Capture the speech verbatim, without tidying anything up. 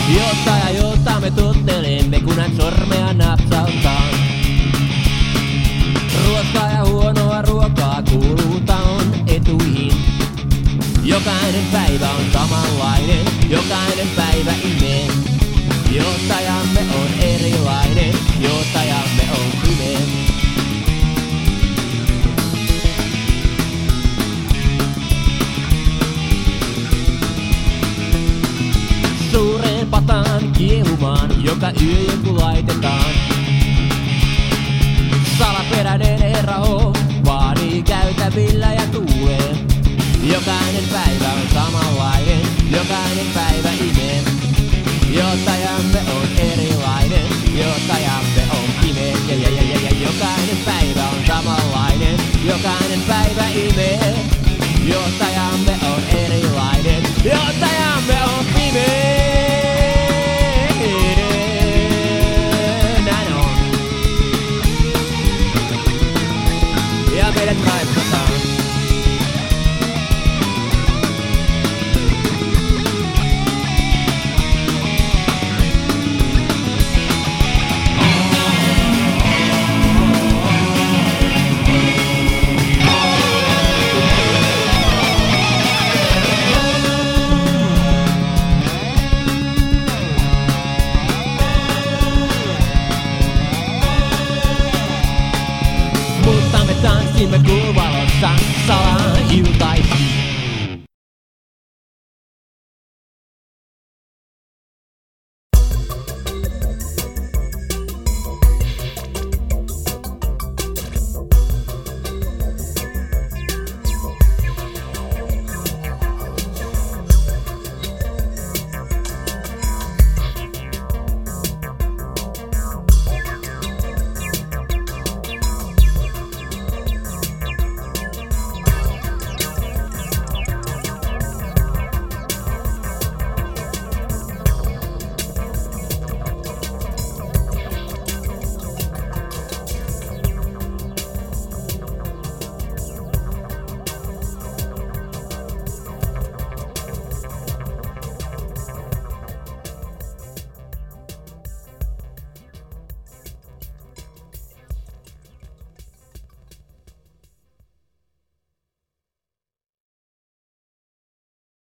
Jota ja jota me tuttelemme, kun hän sormea napsauttaa. Ruokaa ja huonoa ruokaa kuuluu taon etuihin. Jokainen päivä on samanlainen, jokainen päivä imee. Johtajamme on erilainen, johtajamme on pimeä. Suureen pataan kiehumaan, joka yö joku laitetaan. Salaperäinen herra on, vaanii käytävillä ja tuulee. Jokainen päivä on samanlainen, jokainen päivä imee. Johtajamme on erilainen, johtajamme on pimeä. Ja, ja, ja, ja, ja jokainen päivä on samanlainen, jokainen päivä imee. Johtajamme on erilainen, johtajamme on pimeä. Näin on. Ja meidät raiskataan. Tanssimme kuuvalossa salaa iltaisin.